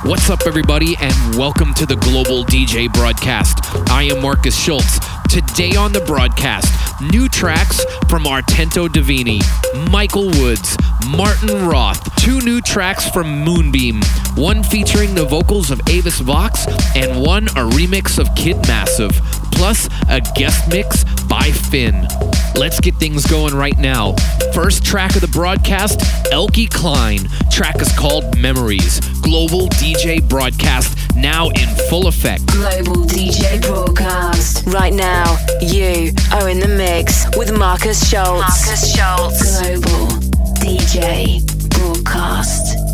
What's up, everybody, and welcome to the Global DJ Broadcast. I am Marcus Schultz. Today on the broadcast, new tracks from Artento Divini, Michael Woods, Martin Roth, 2 new tracks from Moonbeam, one featuring the vocals of Avis Vox, and one a remix of Kid Massive, plus a guest mix by Finn. Let's get things going right now. First track of the broadcast, Elke Klein. Track is called Memories. Global DJ Broadcast, now in full effect. Global DJ Broadcast. Right now, you are in the mix with Marcus Schultz. Global DJ Broadcast.